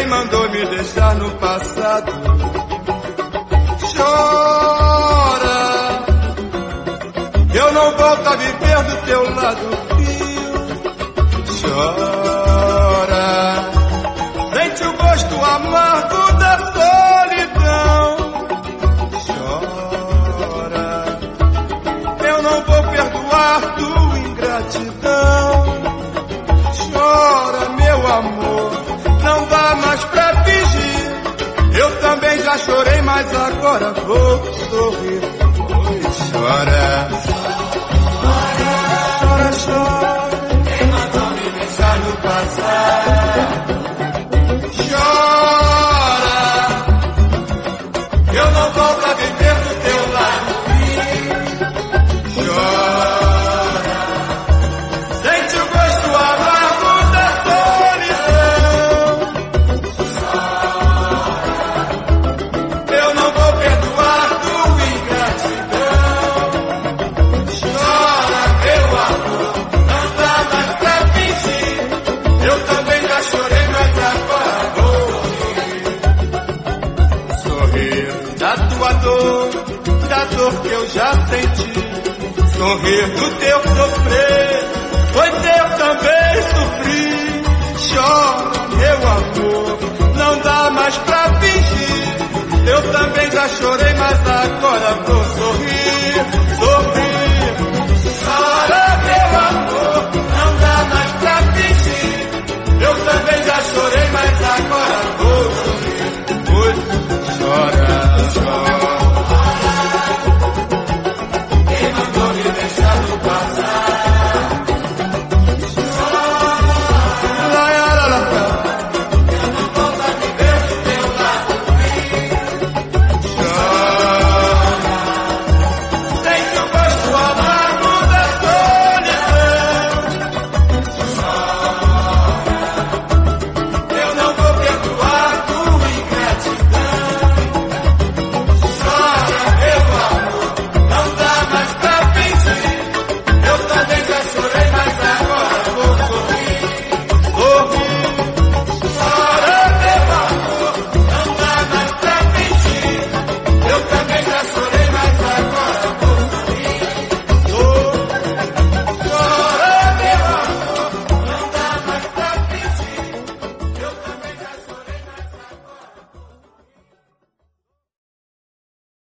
mandou me deixar no passado. Chora, eu não volto a viver do teu lado frio. Chora, sente o gosto amargo da solidão. Chora, eu não vou perdoar tua ingratidão. Chora, meu amor, não dá mais pra fingir. Eu também já chorei, mas agora vou sorrir. Chora, chora, chora, quem mandou me deixar no passado? Chora, eu não volto a viver do teu lado. Chora, sente o gosto amargo da solidão. Eu não vou perdoar tua ingratidão. Chora, meu amor, não dá mais pra fingir. Eu também já chorei, mas agora vou sorrir. Sorrir da tua dor, da dor que eu já senti. Sorrir do teu sofrer, foi ter